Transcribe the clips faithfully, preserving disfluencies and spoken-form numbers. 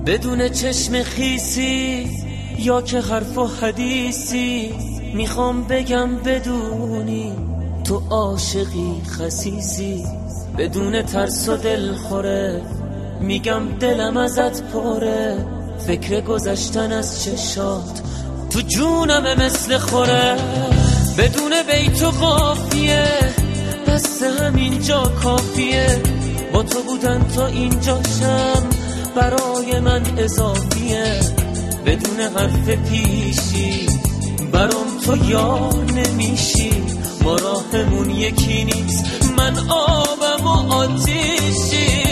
بدون چشم خیسی یا که حرف و حدیثی، میخوام بگم بدونی تو عاشقی خسیسی. بدون ترس و دلخوره میگم دلم ازت پره، فکر گذشتن از چشات تو جونم مثل خوره. بدون بیت و قافیه بس همینجا کافیه، با تو بودن تا اینجاشم برای من اضافیه. بدون حرف پیشی برام تو یار نمیشی، ما راهمون یکی نیست، من آبم و آتیشی.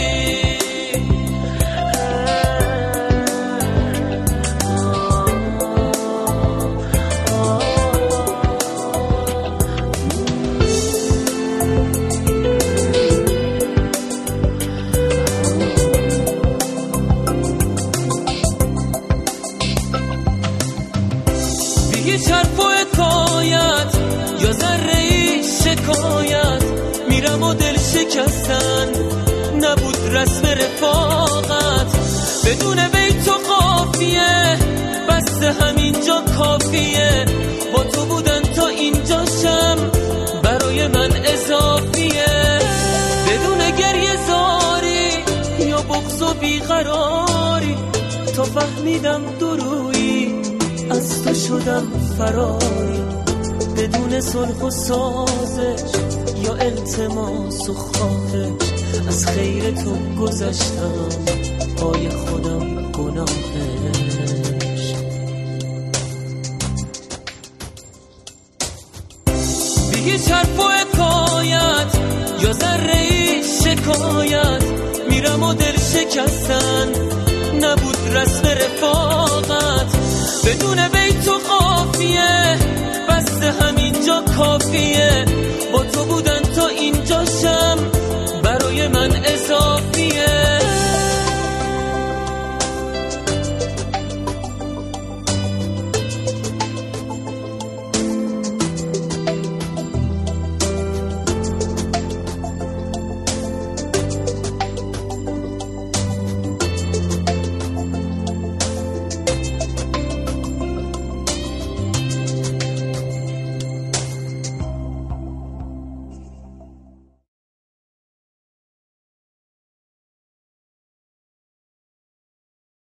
هیچ حرف و حکایت یا ذره ای شکایت، میرم و دل شکستن نبود رسم رفاقت. بدون بیت و قافیه بس همینجا کافیه، با تو بودن تا اینجاشم برای من اضافیه. بدون گریه زاری یا بغض و بیقراری، تا فهمیدم درویی از تو شدم فراری. بدون صلح و سازش یا التماس و خواهش، از خیر تو گذشتم پای خودم گناهش. بی هیچ حرف و حکایت یا ذره ای شکایت، میرم و دل شکستن نبود رسم رفاقت. بدون